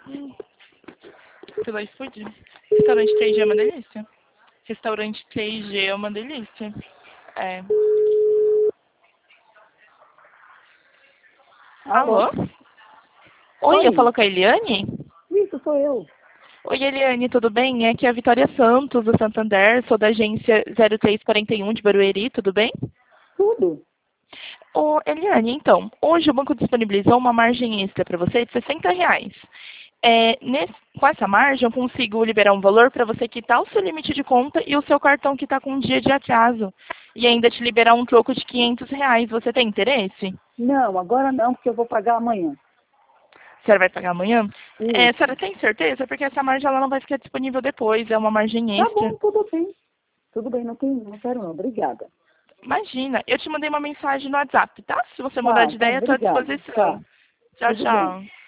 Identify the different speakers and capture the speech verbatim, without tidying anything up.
Speaker 1: Hum, pelo iFood. Restaurante três G é uma delícia. Restaurante três G é uma delícia. É.
Speaker 2: Alô?
Speaker 1: Alô? Oi,
Speaker 2: Oi,
Speaker 1: eu falo com a Eliane?
Speaker 2: isso sou eu.
Speaker 1: Oi, Eliane, tudo bem? Aqui é a Vitória Santos, do Santander. Sou da agência zero três quarenta e um de Barueri, tudo bem?
Speaker 2: Tudo.
Speaker 1: Ô, Eliane, então, hoje o banco disponibilizou uma margem extra para você de sessenta reais. É, nesse- com essa margem, eu consigo liberar um valor para você quitar o seu limite de conta e o seu cartão que está com um dia de atraso. E ainda te liberar um troco de quinhentos reais. Você tem interesse?
Speaker 2: Não, agora não, porque eu vou pagar amanhã.
Speaker 1: A senhora vai pagar amanhã? É, a
Speaker 2: Isso.
Speaker 1: senhora tem certeza? Porque essa margem ela não vai ficar disponível depois, é uma margem
Speaker 2: Tá
Speaker 1: extra.
Speaker 2: bom, tudo bem. Tudo bem, não, tem, não quero não. Obrigada.
Speaker 1: Imagina, eu te mandei uma mensagem no WhatsApp, tá? Se você mudar
Speaker 2: Tá,
Speaker 1: de
Speaker 2: tá,
Speaker 1: ideia, estou à
Speaker 2: obrigada. Tá,
Speaker 1: disposição. Tchau,
Speaker 2: tudo bem.
Speaker 1: tchau.